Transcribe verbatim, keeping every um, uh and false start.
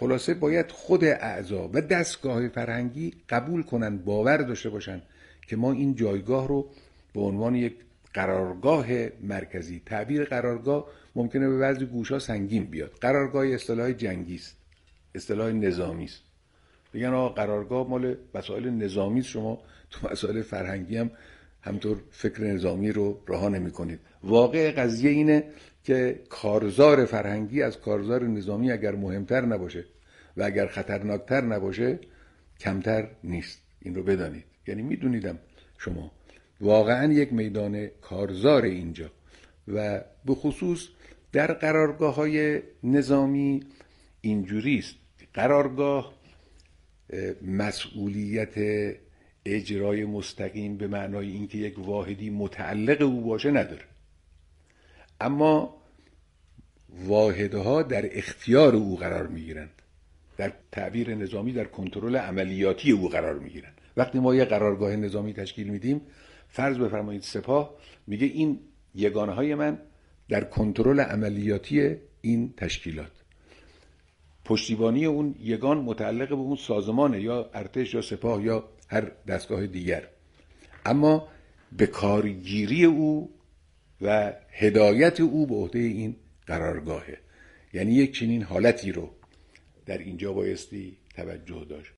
خلاصه باید خود اعضا و دستگاه فرهنگی قبول کنن، باور داشته باشن که ما این جایگاه رو به عنوان یک قرارگاه مرکزی، تعبیر قرارگاه ممکنه به بعضی گوشا سنگین بیاد، قرارگاه اصطلاح جنگی است، اصطلاح نظامی است. بگن آقا قرارگاه مال مسائل نظامی است، شما تو مسائل فرهنگی هم همطور فکر نظامی رو رها نمی‌کنید. واقع قضیه اینه که کارزار فرهنگی از کارزار نظامی اگر مهمتر نباشه و اگر خطرناکتر نباشه کمتر نیست. این رو بدانید. یعنی میدونیدم شما واقعا یک میدان کارزار اینجا و به خصوص در قرارگاه‌های نظامی اینجوری است. قرارگاه مسئولیت اجرای مستقیم به معنای اینکه یک واحدی متعلق او باشه نداره، اما واحدها در اختیار او قرار میگیرند، در تعبیر نظامی در کنترل عملیاتی او قرار میگیرند. وقتی ما یک قرارگاه نظامی تشکیل میدیم، فرض بفرمایید سپاه میگه این یگانه های من در کنترل عملیاتی این تشکیلات، پشتیبانی اون یگان متعلق به اون سازمانه، یا ارتش یا سپاه یا هر دستگاه دیگر، اما به کارگیری او و هدایت او به عهده این قرارگاهه. یعنی یک چنین حالتی رو در اینجا بایستی توجه داشت.